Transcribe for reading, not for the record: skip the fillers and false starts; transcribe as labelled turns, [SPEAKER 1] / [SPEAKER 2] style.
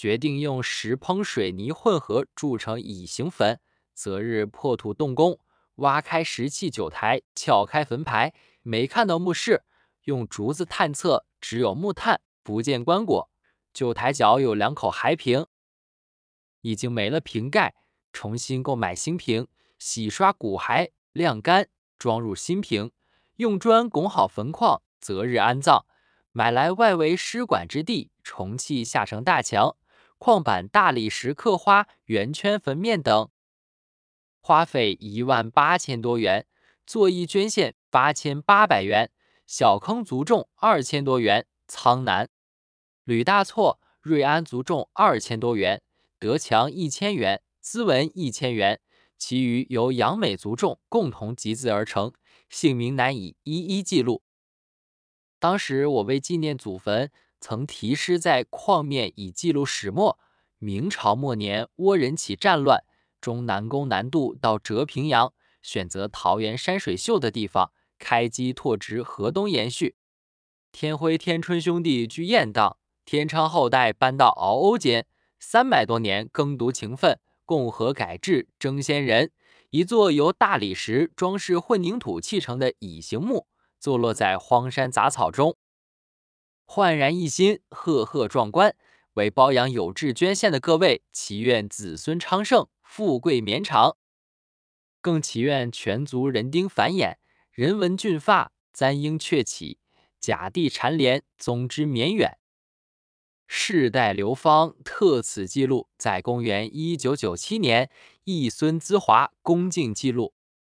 [SPEAKER 1] 决定用石烹水泥混合铸成乙形坟，择日破土动工，挖开石器酒台，撬开坟牌，没看到墓室，用竹子探测，只有木炭，不见棺椁。酒台角有2口骸瓶，已经没了瓶盖，重新购买新瓶，洗刷骨骸，晾干，装入新瓶，用砖拱好坟框，择日安葬。买来外围尸管之地，重砌下成大墙，框板大理石刻花，圆圈坟面等，花费18000多元。作义捐献8800元，小坑族众2000多元，苍南。吕大错、瑞安族众2000多元，德强1000元，资文1000元，其余由杨美族众共同集资而成，姓名难以一一记录。当时我为纪念祖坟，曾题诗在框面以记录始末。明朝末年，倭人起战乱，中南宫南渡到浙平阳，选择桃园山水秀的地方，开基拓殖，河东延续。天辉天春兄弟居雁荡，天昌后代搬到鳌欧间，300多年耕读勤奋，共和改制，争先人。一座由大理石装饰混凝土砌成的乙形墓，坐落在荒山杂草中，焕然一新，赫赫壮观，为包养有志捐献的各位，祈愿子孙昌盛，富贵绵长，更祈愿全族人丁繁衍，人文俊发，簪缨鹊起，甲地蝉联，宗之绵远。世代流芳特此记录，在公元1997年，义孙资华恭敬记录。